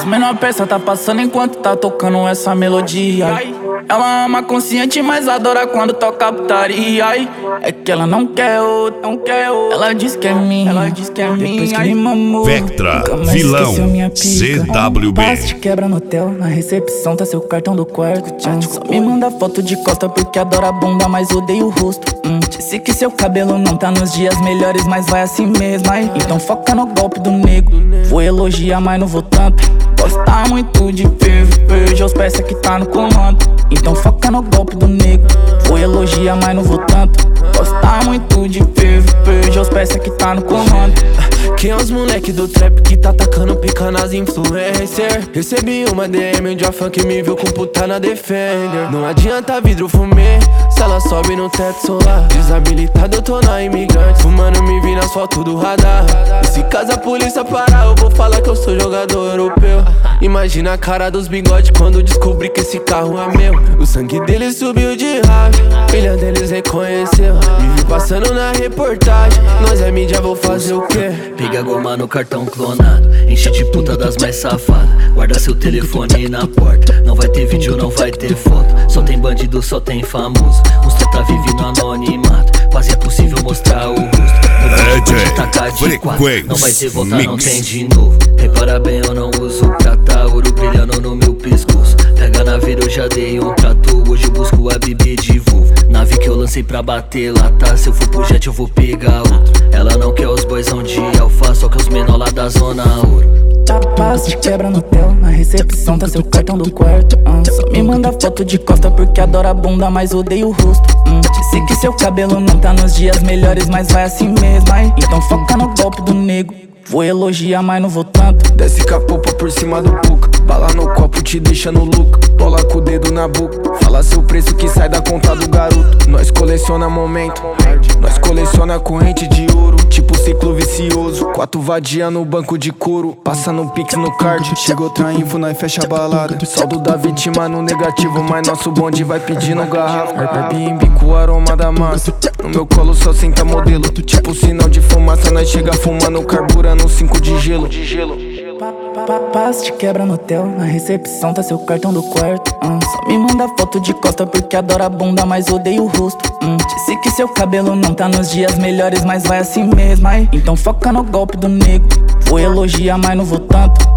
As menor peça tá passando enquanto tá tocando essa melodia. Ela ama consciente, mas adora quando toca putaria. É que ela não quer outro, não quer outro. Ela diz que é minha, ela diz que é minha. Depois que me mamou, Vectra, vilão, CWB. Passe te quebra no hotel, na recepção tá seu cartão do quarto. Só me manda foto de costa porque adora a bunda, mas odeia o rosto. Disse que seu cabelo não tá nos dias melhores, mas vai assim mesmo. Então foca no golpe do nego. Vou elogiar, mas não vou tanto. Gosta muito de veja os peças que tá no comando. Então foca no golpe do nego. Vou elogiar, mas não vou tanto. Gosta muito de veja os peças que tá no comando. Quem é os moleque do trap que tá tacando pica nas influencer? Recebi uma DM onde a funk me viu com puta na Defender. Não adianta vidro fumê, se ela sobe no teto solar. Desabilitado eu tô na imigrante, fumando me vi nas fotos do radar. E se caso a polícia parar eu vou falar que eu sou jogador europeu. Imagina a cara dos bigodes quando descobri que esse carro é meu. O sangue deles subiu de raiva, filha deles reconheceu. Me vi passando na reportagem, nós é mídia, vou fazer o quê? Pega a goma no cartão clonado, enche de puta das mais safadas. Guarda seu telefone na porta, não vai ter vídeo, não vai ter foto. Só tem bandido, só tem famoso. Os tá vive no anonimato, quase é possível mostrar o rosto. Não vai ter volta, não tem de novo. Repara bem, eu não uso prata, ouro brilhando no meu pescoço. Pega na veira, eu já dei um trato. Hoje eu busco a bebê de Volvo. Nave que eu lancei pra bater lata. Se eu for pro jet eu vou pegar outro. Ela não quer os boyzão de alfa, só que os menor lá da zona ouro. Passe te quebra no hotel, na recepção tá seu cartão do quarto. Só me manda foto de costa porque adora a bunda, mas odeia o rosto. Disse que seu cabelo não tá nos dias melhores, mas vai assim mesmo. Então foca no golpe do nego. Vou elogiar, mas não vou tanto. Desce com a popa por cima do puca, bala no copo te deixa no look. Bola com o dedo na boca, fala seu preço que sai da conta do garoto. Nós coleciona momento, nós coleciona corrente de ouro, tipo ciclo vicioso. 4 vadia no banco de couro, passa no pix no card. Chegou outra info, nós fecha a balada. Saldo da vítima no negativo, mas nosso bonde vai pedindo garrafa. Airbnb com o aroma da massa, no meu colo só senta modelo. Tipo sinal de fumaça, nós chega fumando, carburando 5 de gelo. Passe te quebra no hotel, na recepção tá seu cartão do quarto. Só me manda foto de costa porque adora a bunda, mas odeia o rosto. Disse que seu cabelo não tá nos dias melhores, mas vai assim mesmo. Então foca no golpe do nego. Vou elogiar, mas não vou tanto.